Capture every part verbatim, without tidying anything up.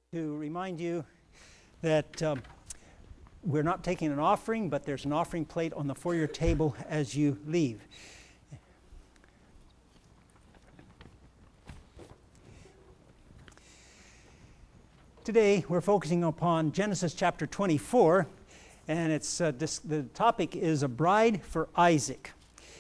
To remind you that um, we're not taking an offering, but there's an offering plate on the foyer table as you leave. Today we're focusing upon Genesis chapter twenty-four, and it's uh, this, the topic is a bride for Isaac.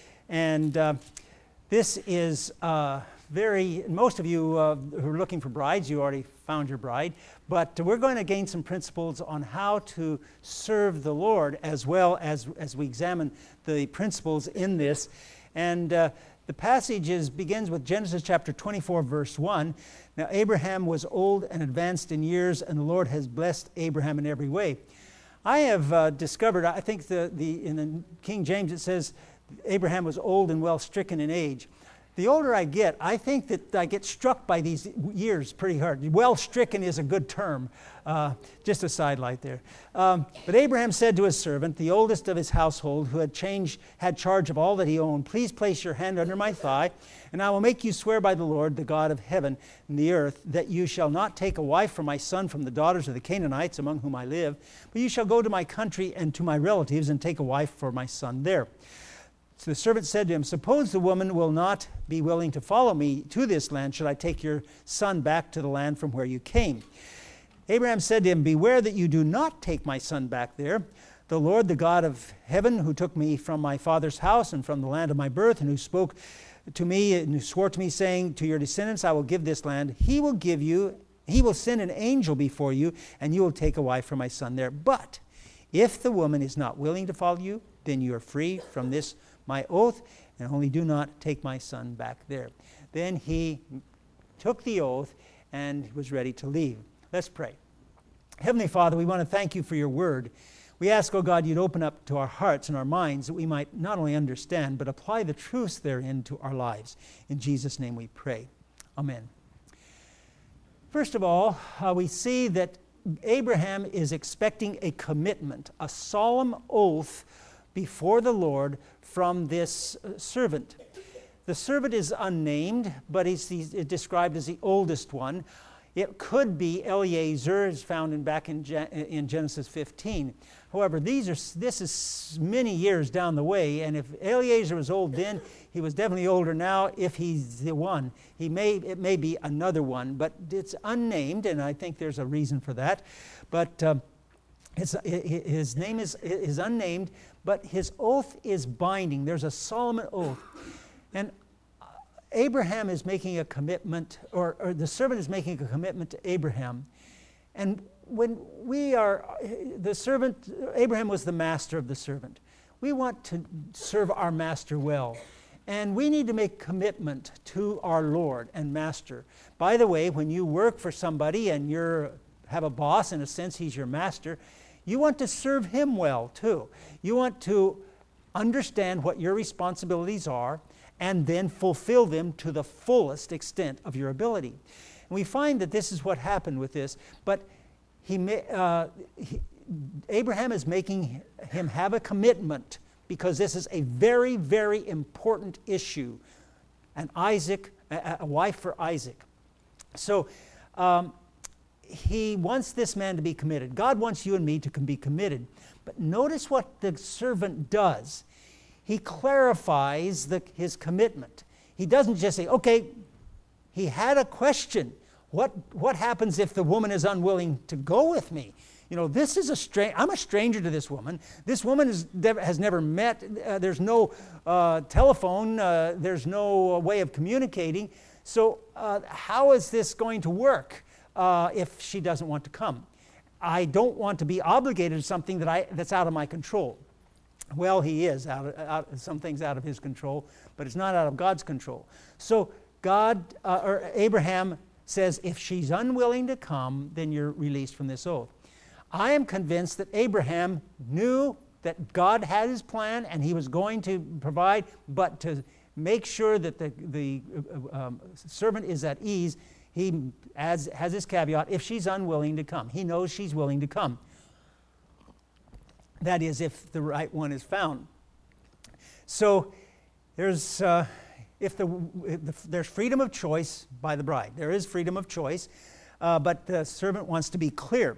And uh, this is uh, very, most of you uh, who are looking for brides, you already found your bride, but we're going to gain some principles on how to serve the Lord as well as, as we examine the principles in this. And uh, the passage is, begins with Genesis chapter twenty-four, verse one. Now Abraham was old and advanced in years, and the Lord has blessed Abraham in every way. I have uh, discovered, I think the, the in the King James it says, Abraham was old and well stricken in age. The older I get, I think that I get struck by these years pretty hard. Well stricken is a good term. Uh, just a sidelight there. Um, but Abraham said to his servant, the oldest of his household, who had changed, had charge of all that he owned, please place your hand under my thigh, and I will make you swear by the Lord, the God of heaven and the earth, that you shall not take a wife for my son from the daughters of the Canaanites among whom I live, but you shall go to my country and to my relatives and take a wife for my son there. So the servant said to him, suppose the woman will not be willing to follow me to this land, should I take your son back to the land from where you came? Abraham said to him, beware that you do not take my son back there. The Lord, the God of heaven, who took me from my father's house and from the land of my birth, and who spoke to me and who swore to me, saying, to your descendants I will give this land, he will give you, he will send an angel before you, and you will take a wife for my son there. But if the woman is not willing to follow you, then you are free from this my oath, and only do not take my son back there. Then he took the oath and was ready to leave. Let's pray. Heavenly Father, we want to thank you for your word. We ask, oh God, you'd open up to our hearts and our minds that we might not only understand, but apply the truths therein to our lives. In Jesus' name we pray. Amen. First of all, uh, we see that Abraham is expecting a commitment, a solemn oath before the Lord from this uh, servant. The servant is unnamed, but he's, he's described as the oldest one. It could be Eliezer, is found in, back in, in Genesis fifteen. However, these are this is many years down the way, and if Eliezer was old then, he was definitely older now. If he's the one, he may it may be another one, but it's unnamed, and I think there's a reason for that. But uh, his, his name is is unnamed. But his oath is binding. There's a solemn oath. And Abraham is making a commitment, or, or the servant is making a commitment to Abraham. And when we are, the servant, Abraham was the master of the servant. We want to serve our master well. And we need to make commitment to our Lord and master. By the way, when you work for somebody and you have a boss, in a sense, he's your master, you want to serve him well, too. You want to understand what your responsibilities are and then fulfill them to the fullest extent of your ability. And we find that this is what happened with this, but he, uh, he, Abraham is making him have a commitment because this is a very, very important issue. And Isaac, a, a wife for Isaac. So, um, he wants this man to be committed. God wants you and me to be committed. But notice what the servant does. He clarifies the, his commitment. He doesn't just say, okay, he had a question. What, what happens if the woman is unwilling to go with me? You know, this is a strange, I'm a stranger to this woman. This woman is, has never met. Uh, there's no uh, telephone. Uh, there's no uh, way of communicating. So uh, how is this going to work? Uh, if she doesn't want to come. I don't want to be obligated to something that I, that's out of my control. Well, he is, out of, out, some things out of his control, but it's not out of God's control. So God, uh, or Abraham says, if she's unwilling to come, then you're released from this oath. I am convinced that Abraham knew that God had his plan and he was going to provide, but to make sure that the, the um, servant is at ease, he has, has this caveat, if she's unwilling to come. He knows she's willing to come. That is, if the right one is found. So there's, uh, if, the, if the, there's freedom of choice by the bride. There is freedom of choice. uh, but the servant wants to be clear.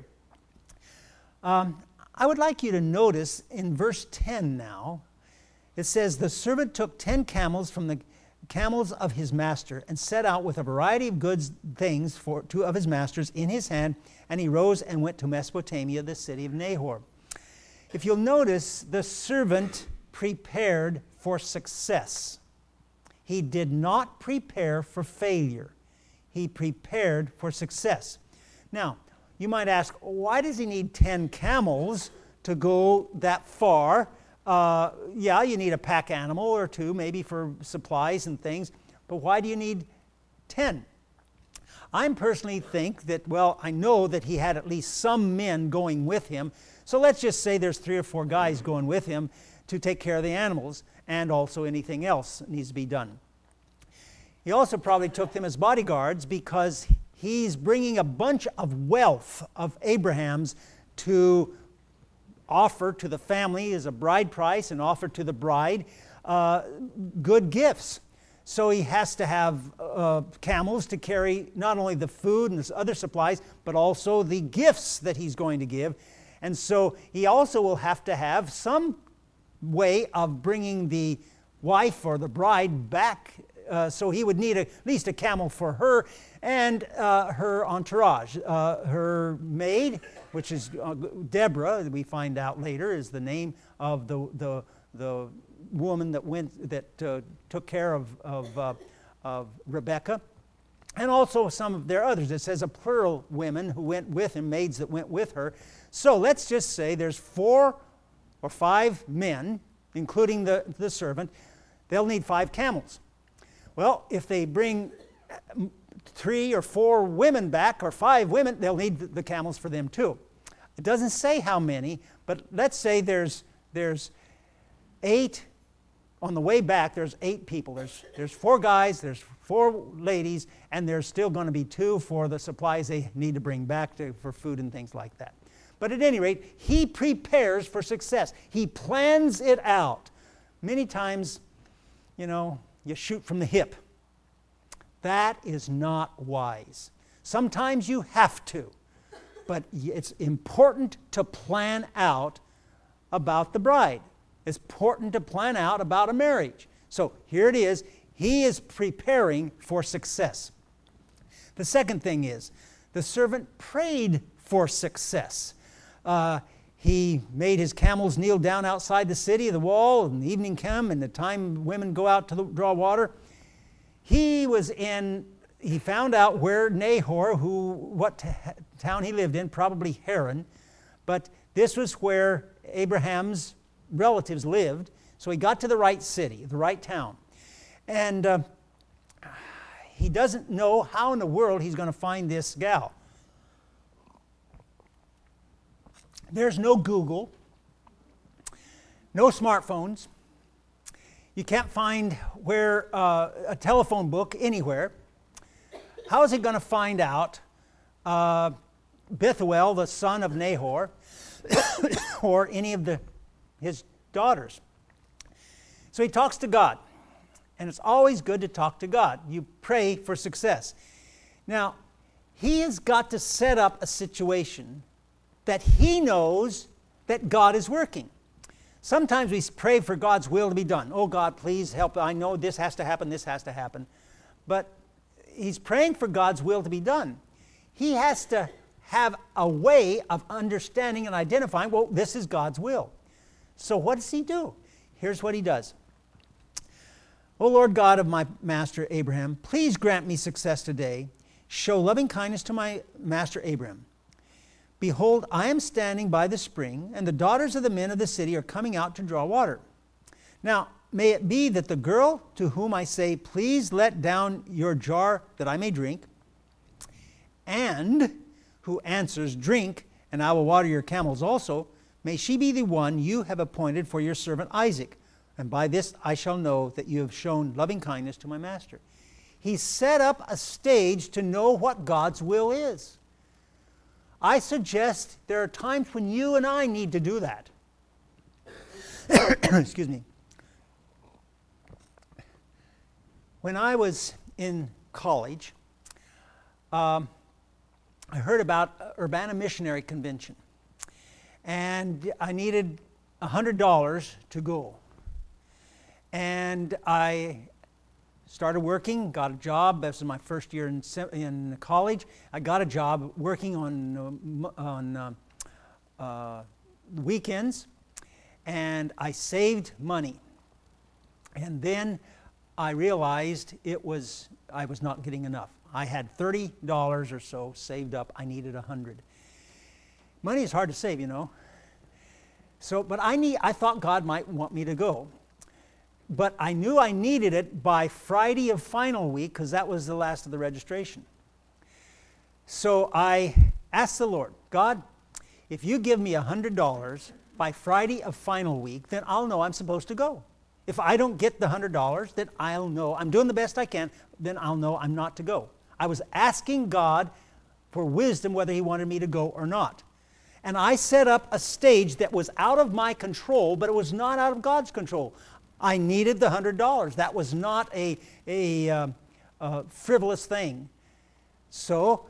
Um, I would like you to notice in verse ten now, it says, the servant took ten camels from the camels of his master and set out with a variety of goods things for two of his masters in his hand, and he rose and went to Mesopotamia, the city of Nahor. If you'll notice, the servant prepared for success. He did not prepare for failure. He prepared for success. Now, you might ask, why does he need ten camels to go that far? Uh, yeah, you need a pack animal or two, maybe for supplies and things, but why do you need ten? I personally think that, well, I know that he had at least some men going with him, so let's just say there's three or four guys going with him to take care of the animals and also anything else that needs to be done. He also probably took them as bodyguards because he's bringing a bunch of wealth of Abraham's to offer to the family as a bride price and offer to the bride uh, good gifts. So he has to have uh, camels to carry not only the food and the other supplies, but also the gifts that he's going to give. And so he also will have to have some way of bringing the wife or the bride back. Uh, so he would need a, at least a camel for her and uh, her entourage. Uh, her maid, which is uh, Deborah, we find out later, is the name of the the, the woman that went that uh, took care of of, uh, of Rebekah, and also some of their others. It says a plural women who went with him, maids that went with her. So let's just say there's four or five men, including the, the servant. They'll need five camels. Well, if they bring three or four women back, or five women, they'll need the camels for them too. It doesn't say how many, but let's say there's there's eight on the way back. There's eight people. There's there's four guys, there's four ladies, and there's still going to be two for the supplies they need to bring back to, for food and things like that. But at any rate, he prepares for success. He plans it out. Many times, you know, you shoot from the hip. That is not wise. Sometimes you have to, but it's important to plan out about the bride. It's important to plan out about a marriage. So here it is. He is preparing for success. The second thing is, the servant prayed for success. Uh, he made his camels kneel down outside the city, the wall, and the evening came, and the time women go out to the, draw water. He was in, he found out where Nahor, who, what t- town he lived in, probably Haran, but this was where Abraham's relatives lived, so he got to the right city, the right town. And uh, he doesn't know how in the world he's going to find this gal. There's no Google, no smartphones. You can't find where uh, a telephone book anywhere. How is he going to find out uh, Bethuel, the son of Nahor, or any of the, his daughters? So he talks to God. And it's always good to talk to God. You pray for success. Now, he has got to set up a situation that he knows that God is working. Sometimes we pray for God's will to be done. Oh, God, please help. I know this has to happen, this has to happen. But he's praying for God's will to be done. He has to have a way of understanding and identifying, well, this is God's will. So what does he do? Here's what he does. O Lord God of my master Abraham, please grant me success today. Show loving kindness to my master Abraham. Behold, I am standing by the spring, and the daughters of the men of the city are coming out to draw water. Now, may it be that the girl to whom I say, please let down your jar that I may drink, and who answers, drink, and I will water your camels also, may she be the one you have appointed for your servant Isaac. And by this I shall know that you have shown loving kindness to my master. He set up a stage to know what God's will is. I suggest there are times when you and I need to do that. Excuse me. When I was in college, um, I heard about Urbana Missionary Convention, and I needed one hundred dollars to go. And I started working, got a job. This was my first year in, in college. I got a job working on, uh, on uh, uh, weekends, and I saved money. And then I realized it was I was not getting enough. I had thirty dollars or so saved up. I needed one hundred dollars. Money is hard to save, you know. So, but I need. I thought God might want me to go. But I knew I needed it by Friday of final week, because that was the last of the registration. So I asked the Lord, God, if you give me one hundred dollars by Friday of final week, then I'll know I'm supposed to go. If I don't get the one hundred dollars, then I'll know I'm doing the best I can, then I'll know I'm not to go. I was asking God for wisdom whether He wanted me to go or not. And I set up a stage that was out of my control, but it was not out of God's control. I needed the one hundred dollars. That was not a, a, uh, a frivolous thing. So,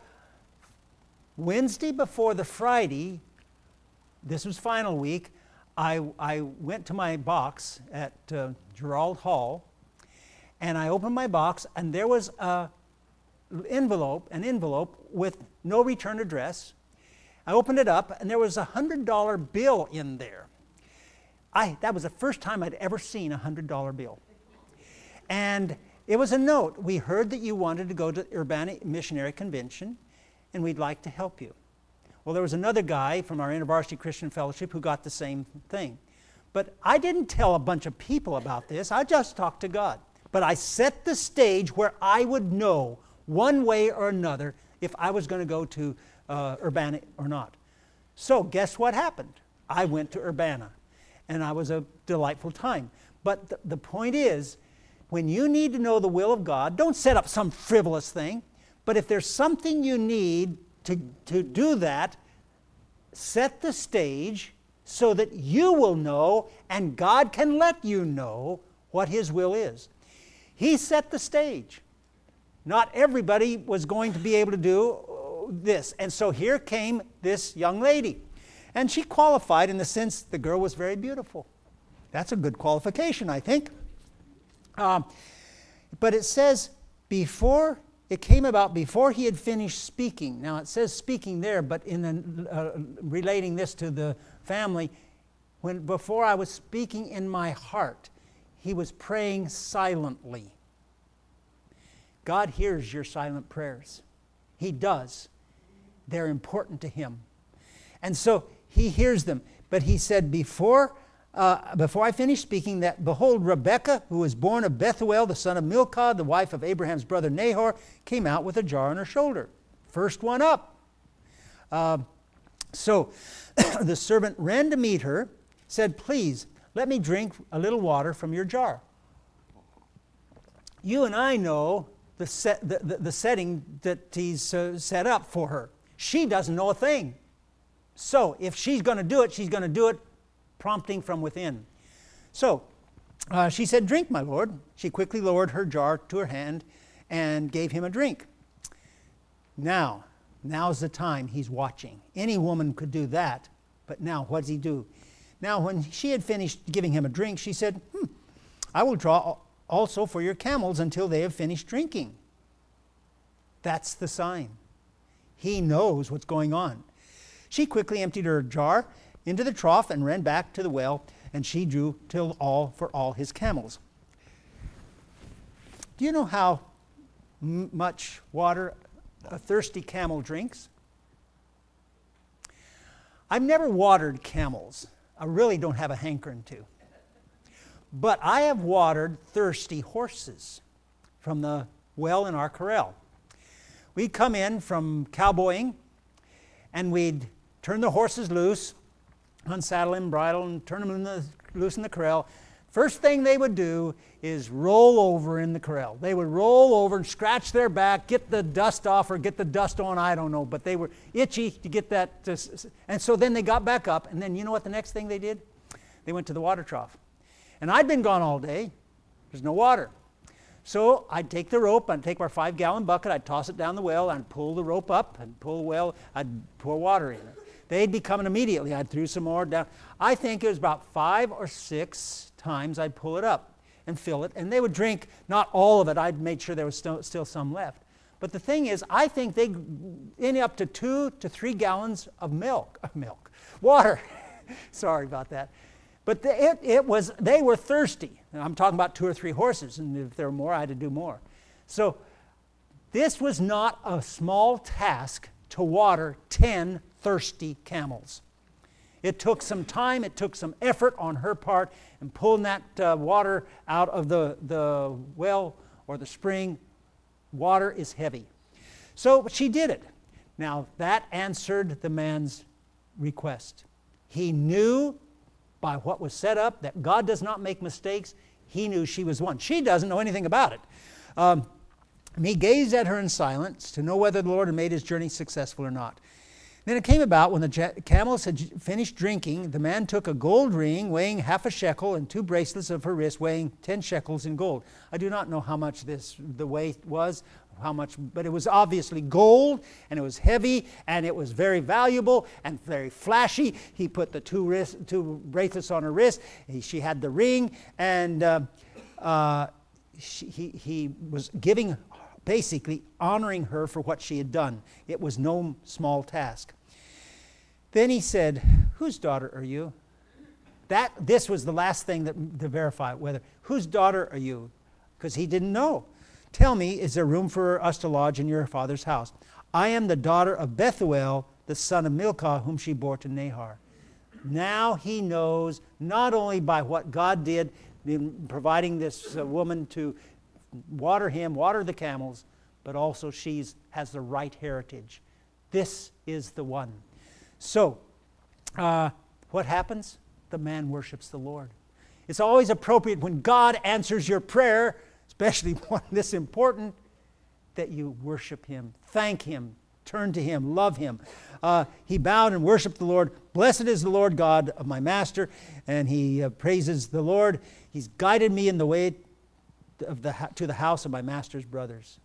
Wednesday before the Friday, this was final week, I, I went to my box at uh, Gerald Hall, and I opened my box, and there was a envelope, an envelope with no return address. I opened it up, and there was a one hundred dollar bill in there. I, that was the first time I'd ever seen a one hundred dollar bill. And it was a note. We heard that you wanted to go to the Urbana Missionary Convention, and we'd like to help you. Well, there was another guy from our InterVarsity Christian Fellowship who got the same thing. But I didn't tell a bunch of people about this. I just talked to God. But I set the stage where I would know one way or another if I was going to go to uh, Urbana or not. So guess what happened? I went to Urbana, and I was a delightful time. But th- the point is, when you need to know the will of God, don't set up some frivolous thing. But if there's something you need to, to do that, set the stage so that you will know and God can let you know what His will is. He set the stage. Not everybody was going to be able to do this. And so here came this young lady. And she qualified in the sense the girl was very beautiful. That's a good qualification, I think. Um, but it says, before, it came about before he had finished speaking. Now it says speaking there, but in the, uh, relating this to the family, when before I was speaking in my heart, he was praying silently. God hears your silent prayers. He does. They're important to Him. And so He hears them. But he said, before, uh, before I finished speaking, that behold, Rebekah, who was born of Bethuel, the son of Milcah, the wife of Abraham's brother Nahor, came out with a jar on her shoulder. First one up. Uh, so the servant ran to meet her, said, please, let me drink a little water from your jar. You and I know the, set, the, the, the setting that he's uh, set up for her. She doesn't know a thing. So if she's going to do it, she's going to do it prompting from within. So uh, she said, drink, my lord. She quickly lowered her jar to her hand and gave him a drink. Now, now's the time he's watching. Any woman could do that, but now what does he do? Now when she had finished giving him a drink, she said, hmm, I will draw also for your camels until they have finished drinking. That's the sign. He knows what's going on. She quickly emptied her jar into the trough and ran back to the well, and she drew till all for all his camels. Do you know how m- much water a thirsty camel drinks? I've never watered camels. I really don't have a hankering to. But I have watered thirsty horses from the well in our corral. We'd come in from cowboying, and we'd turn the horses loose, unsaddle them, bridle, and turn them in the, loose in the corral. First thing they would do is roll over in the corral. They would roll over and scratch their back, get the dust off or get the dust on, I don't know. But they were itchy to get that. To, and so then they got back up, and then you know what the next thing they did? They went to the water trough. And I'd been gone all day. There's no water. So I'd take the rope, I'd take our five-gallon bucket, I'd toss it down the well, I'd pull the rope up, and pull the well, I'd pour water in it. They'd be coming immediately. I'd throw some more down. I think it was about five or six times I'd pull it up and fill it, and they would drink not all of it. I'd made sure there was still, still some left. But the thing is, I think they end up to two to three gallons of milk, uh, milk, water. Sorry about that. But the, it, it was, they were thirsty. And I'm talking about two or three horses, and if there were more, I had to do more. So this was not a small task to water ten thirsty camels. It took some time, it took some effort on her part, and pulling that uh, water out of the, the well or the spring, water is heavy. So she did it. Now that answered the man's request. He knew by what was set up that God does not make mistakes. He knew she was one. She doesn't know anything about it. Um, and he gazed at her in silence to know whether the Lord had made his journey successful or not. Then it came about when the camels had finished drinking, the man took a gold ring weighing half a shekel and two bracelets of her wrist weighing ten shekels in gold. I do not know how much this the weight was, how much, but it was obviously gold, and it was heavy, and it was very valuable and very flashy. He put the two wrist, two bracelets on her wrist. He, she had the ring, and uh, uh, she, he, he was giving, basically honoring her for what she had done. It was no small task. Then he said, "Whose daughter are you?" That this was the last thing that to verify whether whose daughter are you, because he didn't know. "Tell me, is there room for us to lodge in your father's house? I am the daughter of Bethuel, the son of Milcah, whom she bore to Nahor." Now he knows, not only by what God did in providing this uh, woman to water him, water the camels, but also she has the right heritage. This is the one. So, uh, what happens? The man worships the Lord. It's always appropriate when God answers your prayer, especially one this important, that you worship him, thank him, turn to him, love him. Uh, he bowed and worshiped the Lord. "Blessed is the Lord God of my master," and he uh, praises the Lord. "He's guided me in the way of the, to the house of my master's brothers."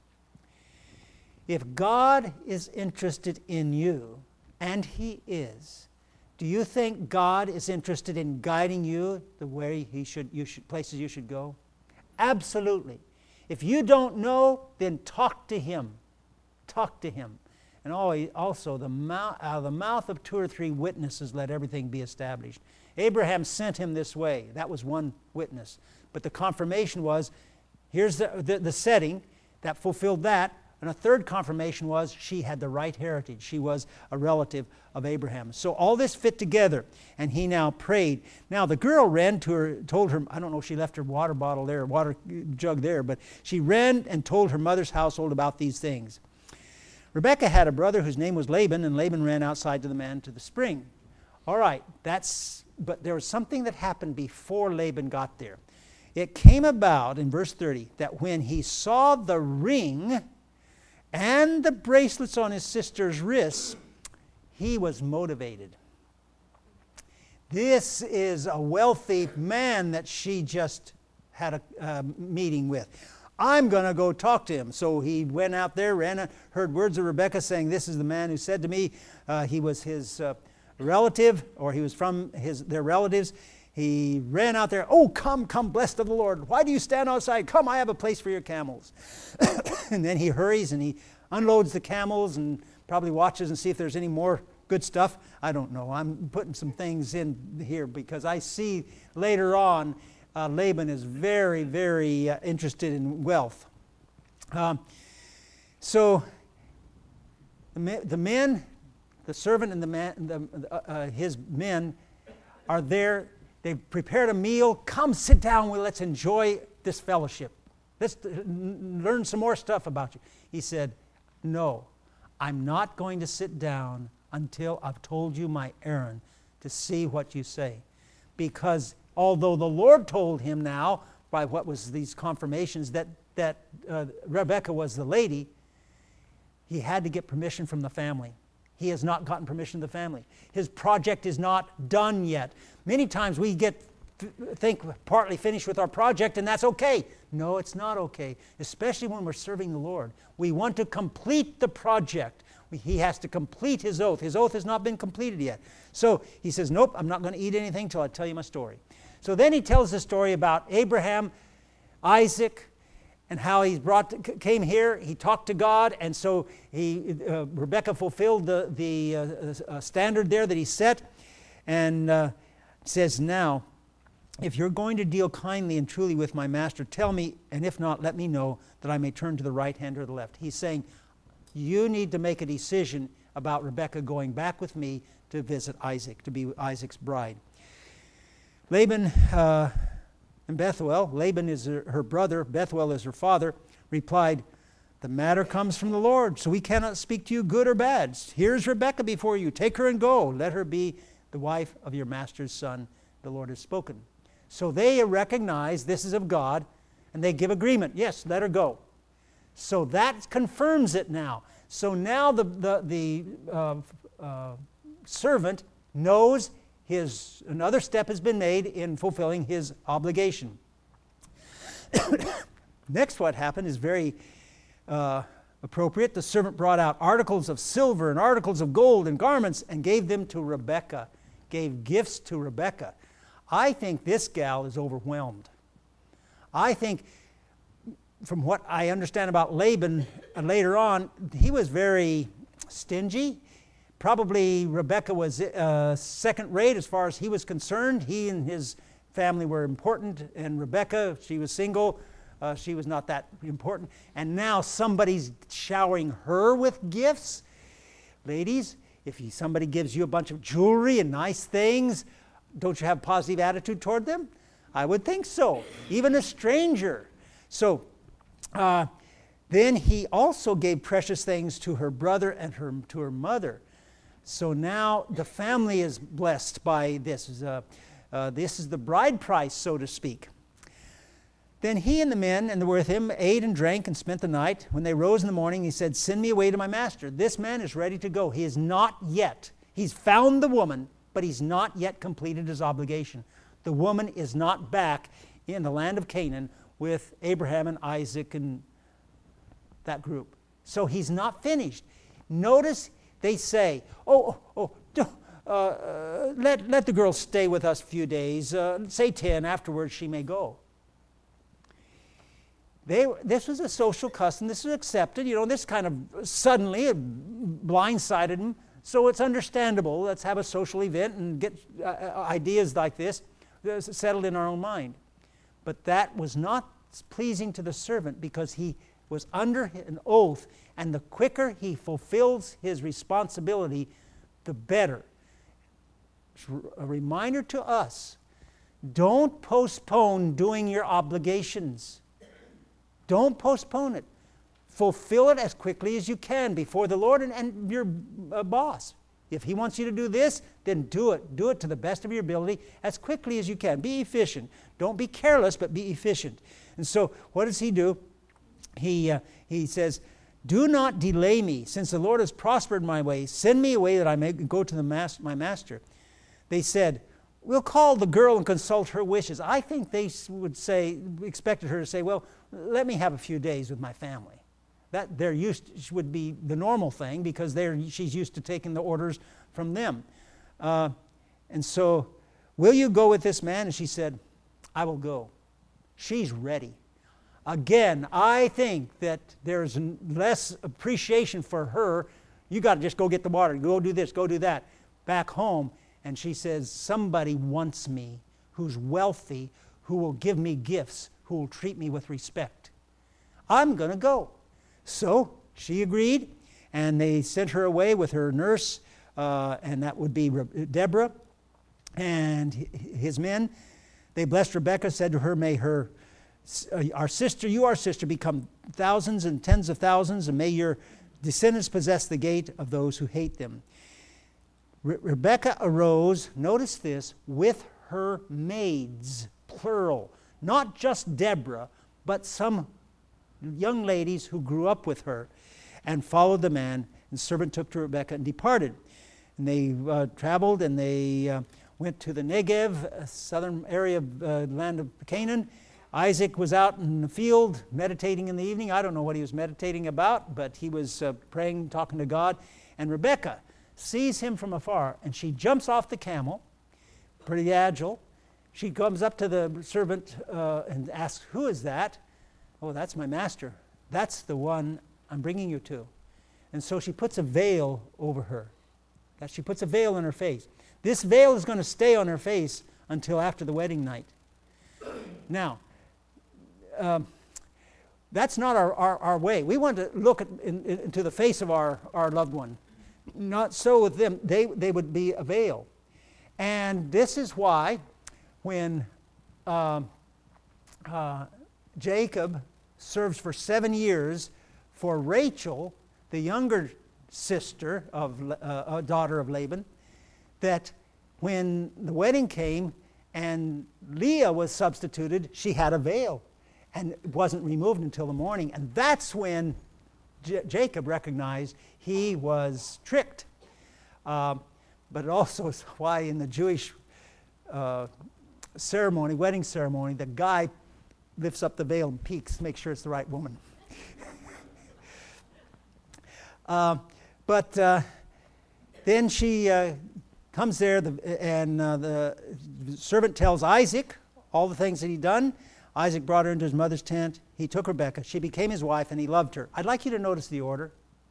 If God is interested in you, and he is, do you think God is interested in guiding you the way he should, you should, places you should go? Absolutely. If you don't know, then talk to him. Talk to him. And also, the mouth, out of the mouth of two or three witnesses, let everything be established. Abraham sent him this way. That was one witness. But the confirmation was, here's the, the, the setting that fulfilled that. And a third confirmation was she had the right heritage. She was a relative of Abraham. So all this fit together, and he now prayed. Now the girl ran to her, told her, I don't know if she left her water bottle there, water jug there, but she ran and told her mother's household about these things. Rebekah had a brother whose name was Laban, and Laban ran outside to the man to the spring. All right, that's, but there was something that happened before Laban got there. It came about in verse thirty that when he saw the ring and the bracelets on his sister's wrists, he was motivated. This is a wealthy man that she just had a uh, meeting with. I'm going to go talk to him. So he went out there, ran, heard words of Rebekah saying, "This is the man who said to me," uh, he was his uh, relative, or he was from his their relatives. He ran out there. "Oh, come, come, blessed of the Lord. Why do you stand outside? Come, I have a place for your camels." And then he hurries and he unloads the camels and probably watches and see if there's any more good stuff. I don't know. I'm putting some things in here because I see later on uh, Laban is very, very uh, interested in wealth. Um, so the, the men, the servant and the man, the, uh, uh, his men are there. They've prepared a meal. "Come sit down. Well, let's enjoy this fellowship. Let's learn some more stuff about you." He said, "No, I'm not going to sit down until I've told you my errand to see what you say." Because although the Lord told him now, by what was these confirmations, that, that uh, Rebekah was the lady, he had to get permission from the family. He has not gotten permission from the family. His project is not done yet. Many times we get th- think partly finished with our project and that's okay. No, it's not okay, especially when we're serving the Lord. We want to complete the project. We, he has to complete his oath. His oath has not been completed yet. So he says, nope, I'm not going to eat anything till I tell you my story. So then he tells the story about Abraham, Isaac, and how he brought came here. He talked to God, and so he uh, Rebekah fulfilled the the uh, uh, standard there that he set, and uh, says, now, if you're going to deal kindly and truly with my master, tell me, and if not, let me know, that I may turn to the right hand or the left. He's saying, you need to make a decision about Rebekah going back with me to visit Isaac, to be Isaac's bride. Laban uh, and Bethuel, Laban is her, her brother, Bethuel is her father, replied, the matter comes from the Lord, so we cannot speak to you good or bad. Here's Rebekah before you. Take her and go. Let her be the wife of your master's son. The Lord has spoken. So they recognize this is of God, and they give agreement. Yes, let her go. So that confirms it now. So now the, the, the uh, uh, servant knows his, another step has been made in fulfilling his obligation. Next, what happened is very uh, appropriate. The servant brought out articles of silver and articles of gold and garments and gave them to Rebekah, gave gifts to Rebekah. I think this gal is overwhelmed. I think, from what I understand about Laban uh, later on, he was very stingy. Probably Rebekah was uh, second rate as far as he was concerned. He and his family were important, and Rebekah, she was single. Uh, she was not that important. And now somebody's showering her with gifts. Ladies, if you, somebody gives you a bunch of jewelry and nice things, don't you have a positive attitude toward them? I would think so. Even a stranger. So uh, then he also gave precious things to her brother and her, to her mother. So now the family is blessed by this. Uh, uh, this is the bride price, so to speak. Then he and the men and the were with him ate and drank and spent the night. When they rose in the morning, he said, send me away to my master. This man is ready to go. He is not yet. He's found the woman, but he's not yet completed his obligation. The woman is not back in the land of Canaan with Abraham and Isaac and that group. So he's not finished. Notice they say, oh, oh, oh uh, uh, let, let the girl stay with us a few days. Uh, say ten, afterwards she may go. They, this was a social custom. This was accepted. You know, this kind of suddenly it blindsided them. So it's understandable. Let's have a social event and get uh, ideas like this settled in our own mind. But that was not pleasing to the servant because he was under an oath, and the quicker he fulfills his responsibility, the better. It's a reminder to us, don't postpone doing your obligations. Don't postpone it. Fulfill it as quickly as you can before the Lord and, and your uh, boss. If he wants you to do this, then do it. Do it to the best of your ability as quickly as you can. Be efficient. Don't be careless, but be efficient. And so what does he do? He, uh, he says, do not delay me, since the Lord has prospered my way. Send me away that I may go to the mas- my master. They said, we'll call the girl and consult her wishes. I think they would say, expected her to say, well, let me have a few days with my family. That they're used would be the normal thing because they're, she's used to taking the orders from them. Uh, and so, will you go with this man? And she said, I will go. She's ready. Again, I think that there's less appreciation for her. You got to just go get the water. Go do this. Go do that. Back home. And she says, somebody wants me who's wealthy, who will give me gifts, who will treat me with respect. I'm going to go. So she agreed, and they sent her away with her nurse, uh, and that would be Deborah and his men. They blessed Rebekah, said to her, may her, uh, our sister, you our sister, become thousands and tens of thousands, and may your descendants possess the gate of those who hate them. Re- Rebekah arose, notice this, with her maids, plural, not just Deborah, but some young ladies who grew up with her, and followed the man. And the servant took to Rebekah and departed. And they uh, traveled, and they uh, went to the Negev, a southern area of uh, land of Canaan. Isaac was out in the field meditating in the evening. I don't know what he was meditating about, but he was uh, praying, talking to God. And Rebekah sees him from afar, and she jumps off the camel, pretty agile. She comes up to the servant uh, and asks, "Who is that?" "Oh, that's my master. That's the one I'm bringing you to." And so she puts a veil over her. That she puts a veil on her face. This veil is going to stay on her face until after the wedding night. Now, um, that's not our, our, our way. We want to look at, in, in, into the face of our, our loved one. Not so with them. They, they would be a veil. And this is why when um, uh, Jacob serves for seven years for Rachel, the younger sister of uh, a daughter of Laban, that when the wedding came and Leah was substituted, she had a veil and it wasn't removed until the morning. And that's when J- Jacob recognized he was tricked. Uh, but it also is why in the Jewish uh, ceremony, wedding ceremony, the guy lifts up the veil and peeks to make sure it's the right woman. uh, but uh, then she uh, comes there, the, and uh, the servant tells Isaac all the things that he'd done. Isaac brought her into his mother's tent. He took Rebekah. She became his wife, and he loved her. I'd like you to notice the order.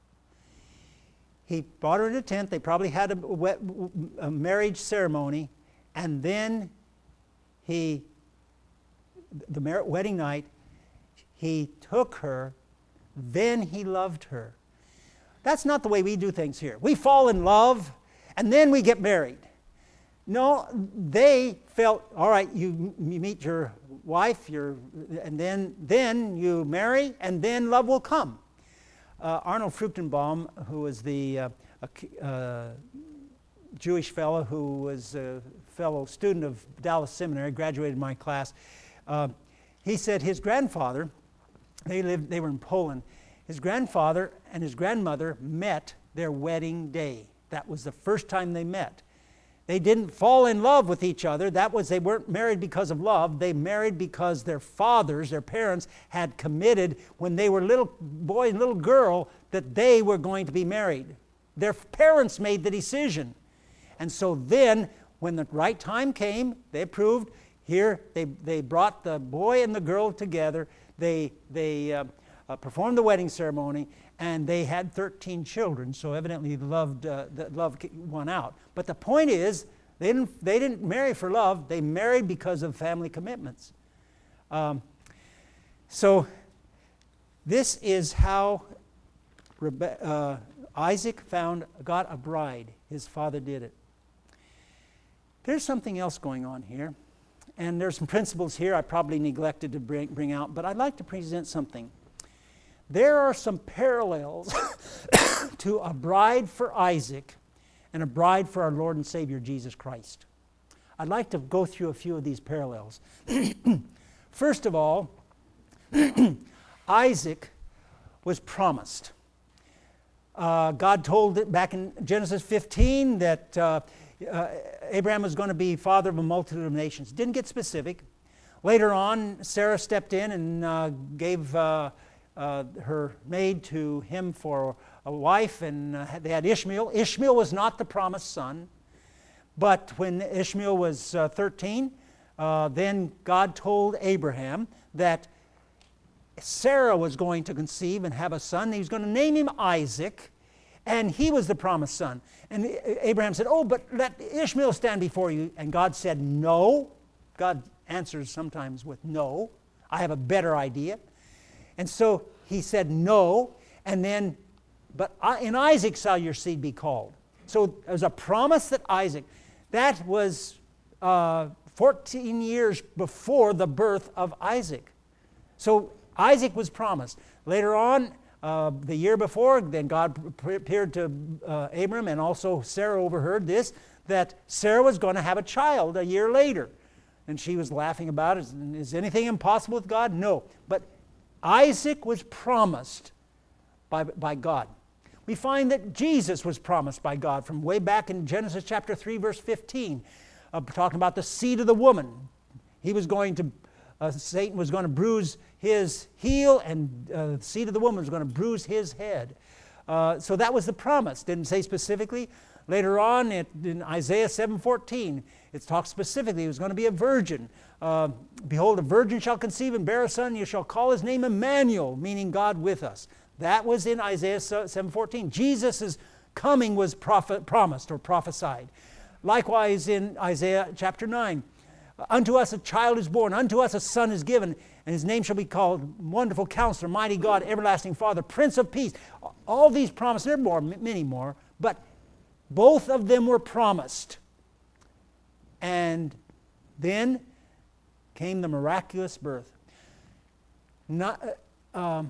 He brought her into a tent. They probably had a, a marriage ceremony, and then he, the mar- wedding night, he took her. Then he loved her. That's not the way we do things here. We fall in love, and then we get married. No, they felt, all right, you, you meet your wife, your, and then, then you marry, and then love will come. Uh, Arnold Fruchtenbaum, who was the uh, uh, Jewish fellow who was a fellow student of Dallas Seminary, graduated my class, uh, he said his grandfather, they lived, they were in Poland, his grandfather and his grandmother met their wedding day. That was the first time they met. They didn't fall in love with each other. That was, they weren't married because of love. They married because their fathers, their parents, had committed when they were little boy and little girl that they were going to be married. Their parents made the decision. And so then, when the right time came, they approved. Here, they, they brought the boy and the girl together. They, they uh, uh, performed the wedding ceremony, and they had thirteen children, so evidently loved, uh, the love won out. But the point is, they didn't, they didn't marry for love. They married because of family commitments. Um, so this is how Rebe- uh, Isaac found, got a bride. His father did it. There's something else going on here. And there's some principles here I probably neglected to bring, bring out, but I'd like to present something. There are some parallels to a bride for Isaac and a bride for our Lord and Savior Jesus Christ. I'd like to go through a few of these parallels. First of all, Isaac was promised. Uh, God told it back in Genesis fifteen that uh, uh, Abraham was going to be father of a multitude of nations. Didn't get specific. Later on, Sarah stepped in and uh, gave uh, uh, her maid to him for a wife, and uh, they had Ishmael. Ishmael was not the promised son, but when Ishmael was uh, thirteen, uh, then God told Abraham that Sarah was going to conceive and have a son. He was going to name him Isaac, and he was the promised son. And Abraham said, "Oh, but let Ishmael stand before you." And God said, "No." God answers sometimes with no. I have a better idea. And so he said no, and then, but in Isaac shall your seed be called. So there's a promise that Isaac, that was uh, fourteen years before the birth of Isaac. So Isaac was promised. Later on, uh, the year before, then God appeared to uh, Abram, and also Sarah overheard this, that Sarah was going to have a child a year later. And she was laughing about it. Is, is anything impossible with God? No. But Isaac was promised by, by God. We find that Jesus was promised by God from way back in Genesis chapter three, verse fifteen. uh, talking about the seed of the woman. He was going to, uh, Satan was going to bruise his heel, and uh, the seed of the woman was going to bruise his head. Uh, so that was the promise. Didn't say specifically. Later on it, in Isaiah seven fourteen, it talks specifically he was going to be a virgin. Uh, Behold, a virgin shall conceive and bear a son. You shall call his name Emmanuel, meaning God with us. That was in Isaiah seven fourteen. Jesus' coming was prophet, promised or prophesied. Likewise in Isaiah chapter nine. Unto us a child is born, unto us a son is given, and his name shall be called Wonderful Counselor, Mighty God, Everlasting Father, Prince of Peace. All these promises, there are more, many more, but both of them were promised. And then came the miraculous birth. Not, uh, um,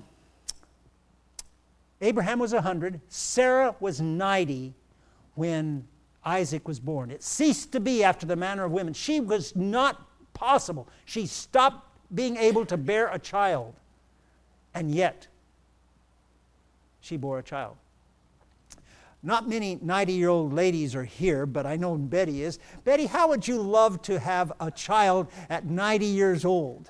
Abraham was one hundred, Sarah was ninety when Isaac was born. It ceased to be after the manner of women. She was not possible. She stopped being able to bear a child. And yet, she bore a child. Not many ninety-year-old ladies are here, but I know Betty is. Betty, how would you love to have a child at ninety years old?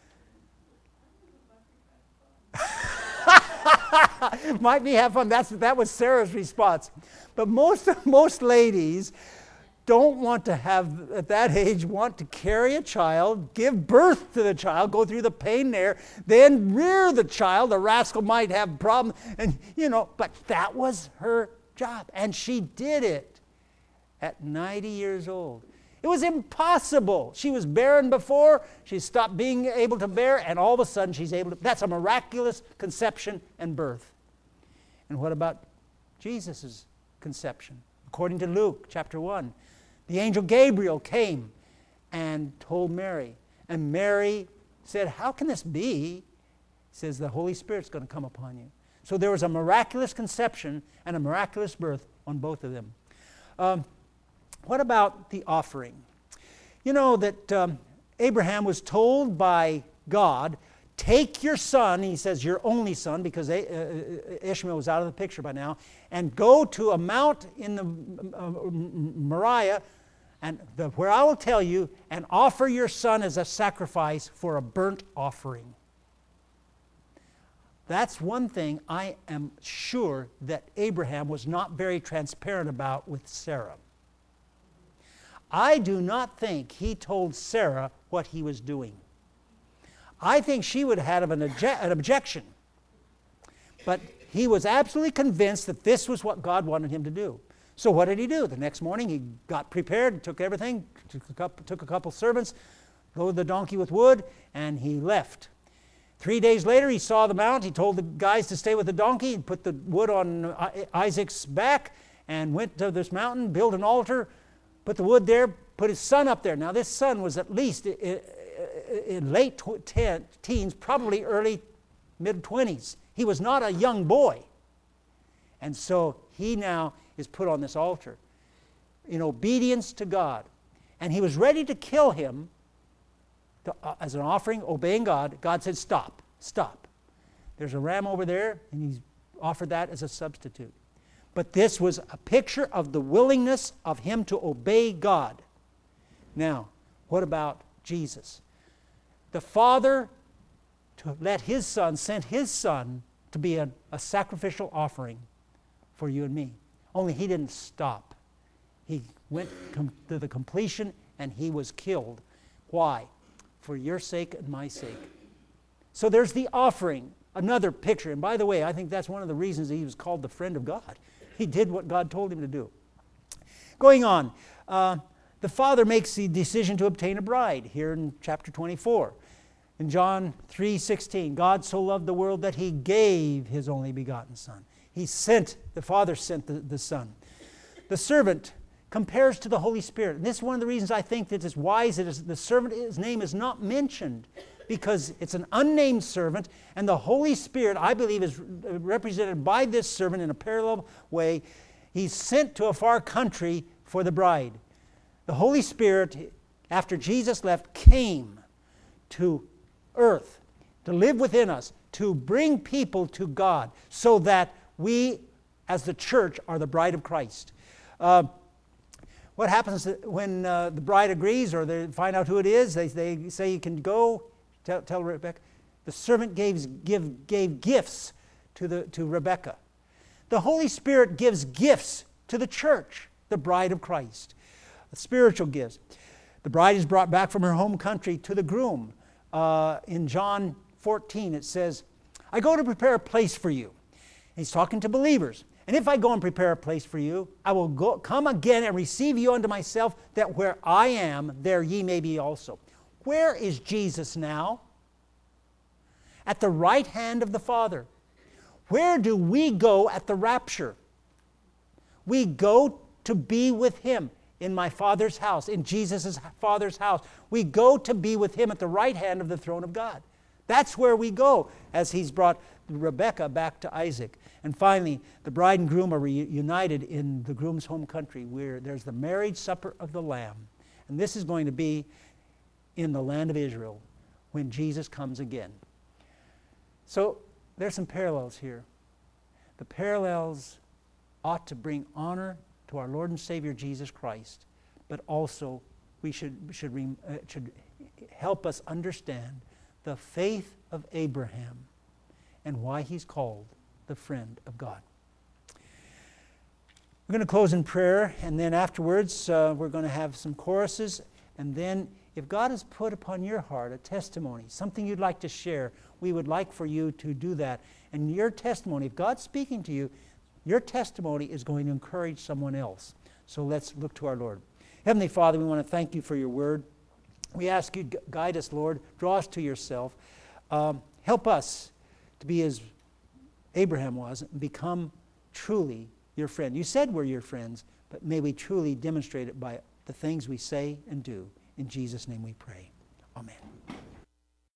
Might be have fun. That's, that was Sarah's response. But most, most ladies don't want to have, at that age, want to carry a child, give birth to the child, go through the pain there, then rear the child. The rascal might have a problem, and you know, but that was her job, and she did it at ninety years old. It was impossible. She was barren before, she stopped being able to bear, and all of a sudden she's able to. That's a miraculous conception and birth. And what about Jesus' conception? According to Luke chapter one, the angel Gabriel came and told Mary, and Mary said, how can this be? He says, the Holy Spirit's going to come upon you. So there was a miraculous conception and a miraculous birth on both of them. Um, what about the offering? You know that um, Abraham was told by God, take your son, he says your only son, because Ishmael was out of the picture by now, and go to a mount in the uh, Moriah, and the, where I will tell you, and offer your son as a sacrifice for a burnt offering. That's one thing I am sure that Abraham was not very transparent about with Sarah. I do not think he told Sarah what he was doing. I think she would have had an, obje- an objection. But he was absolutely convinced that this was what God wanted him to do. So what did he do? The next morning he got prepared, took everything, took a couple, took a couple servants, loaded the donkey with wood, and he left. Three days later, he saw the mount. He told the guys to stay with the donkey and put the wood on Isaac's back and went to this mountain, built an altar, put the wood there, put his son up there. Now, this son was at least in late teens, probably early mid-twenties. He was not a young boy. And so he now is put on this altar in obedience to God. And he was ready to kill him to, uh, as an offering, obeying God. God said, stop, stop. There's a ram over there, and he's offered that as a substitute. But this was a picture of the willingness of him to obey God. Now, what about Jesus? The Father, to let his Son, sent his Son to be a, a sacrificial offering for you and me. Only he didn't stop. He went com- to the completion, and he was killed. Why? For your sake and my sake. So there's the offering, another picture. And by the way, I think that's one of the reasons he was called the friend of God. He did what God told him to do. Going on, uh, the Father makes the decision to obtain a bride here in chapter twenty-four. In John three sixteen, God so loved the world that he gave his only begotten Son. He sent, the Father sent the, the Son. The servant compares to the Holy Spirit. And this is one of the reasons I think that it's wise that the servant's name is not mentioned, because it's an unnamed servant, and the Holy Spirit, I believe, is represented by this servant in a parallel way. He's sent to a far country for the bride. The Holy Spirit, after Jesus left, came to earth to live within us, to bring people to God, so that we, as the church, are the bride of Christ. Uh, what happens when uh, the bride agrees or they find out who it is? They, they say you can go. Tell, tell Rebecca. The servant gave, give, gave gifts to, the, to Rebecca. The Holy Spirit gives gifts to the church, the bride of Christ. Spiritual gifts. The bride is brought back from her home country to the groom. Uh, in John fourteen it says, I go to prepare a place for you. And he's talking to believers. And if I go and prepare a place for you, I will go, come again and receive you unto myself, that where I am, there ye may be also. Where is Jesus now? At the right hand of the Father. Where do we go at the rapture? We go to be with Him in my Father's house, in Jesus' Father's house. We go to be with Him at the right hand of the throne of God. That's where we go, as He's brought Rebekah back to Isaac. And finally, the bride and groom are reunited in the groom's home country, where there's the marriage supper of the Lamb. And this is going to be in the land of Israel when Jesus comes again. So there's some parallels here. The parallels ought to bring honor to our Lord and Savior Jesus Christ, but also we should, should, uh, should help us understand the faith of Abraham and why he's called the friend of God. We're going to close in prayer, and then afterwards uh, we're going to have some choruses, and then if God has put upon your heart a testimony, something you'd like to share, we would like for you to do that. And your testimony, if God's speaking to you, your testimony is going to encourage someone else. So let's look to our Lord. Heavenly Father, we want to thank you for your word. We ask you to guide us, Lord. Draw us to yourself. Um, help us to be as Abraham was and become truly your friend. You said we're your friends, but may we truly demonstrate it by the things we say and do. In Jesus' name we pray. Amen.